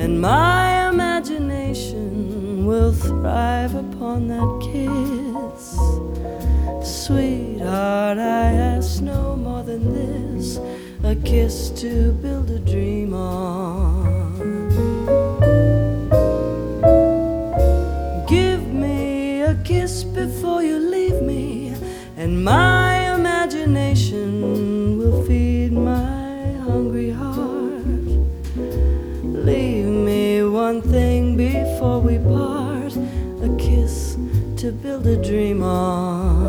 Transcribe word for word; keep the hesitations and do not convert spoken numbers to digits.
and my imagination will thrive upon that kiss. Sweetheart, I ask no more than this, a kiss to build a dream on. Give me a kiss before you leave me, and my imagination will feed my hungry heart. Leave me one thing before we part, a kiss to build a dream on.